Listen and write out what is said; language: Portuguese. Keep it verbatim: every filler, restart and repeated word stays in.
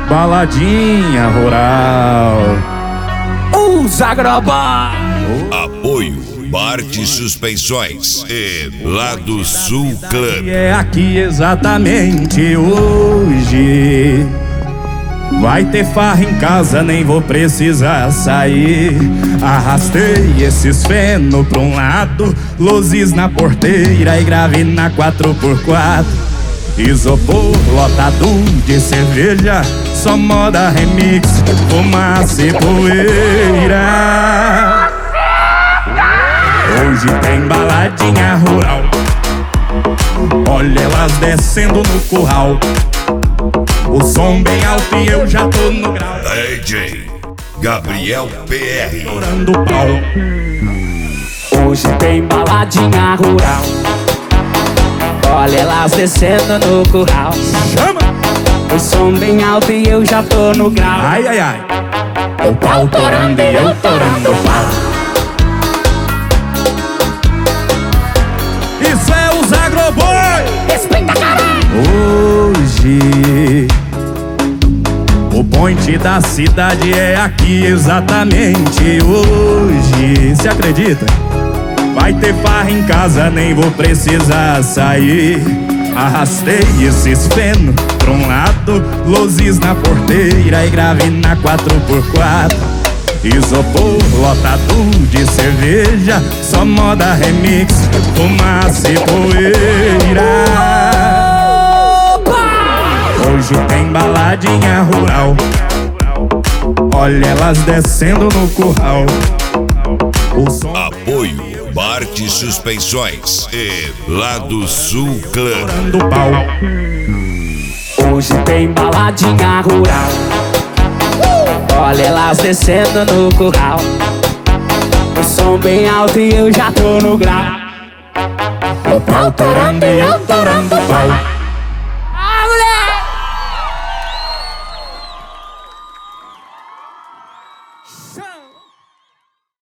baladinha rural. Os Agroboy. Apoio Bart Suspensões e Lado Sul Club. É aqui exatamente hoje. Vai ter farra em casa, nem vou precisar sair. Arrastei esses feno pra um lado, luzes na porteira e grave na quatro por quatro. Isopor lotado de cerveja, só moda remix, fumaça e poeira. Hoje tem baladinha rural, olha elas descendo no curral. O som bem alto e eu já tô no grau. D J Gabriel P R. Estourando o pau. Hoje tem baladinha rural, olha elas descendo no curral. Chama! O som bem alto e eu já tô no grau. Ai, ai, ai. O pau torando e eu torando o pau. Isso é os Agroboy. Respeita, caralho. Hoje o point da cidade é aqui exatamente hoje. Cê acredita? Vai ter farra em casa, nem vou precisar sair. Arrastei esses feno pra um lado, luzes na porteira e grave na quatro por quatro. Isopor lotado de cerveja, só moda remix, fumaça e poeira. Hoje tem baladinha rural, olha elas descendo no curral. O som Apoio Bart Suspensões e Lado Sul Club. do pau. Hoje tem baladinha rural, olha elas descendo no curral. O som bem alto e eu já tô no grau. O pau torando e eu torando o pau.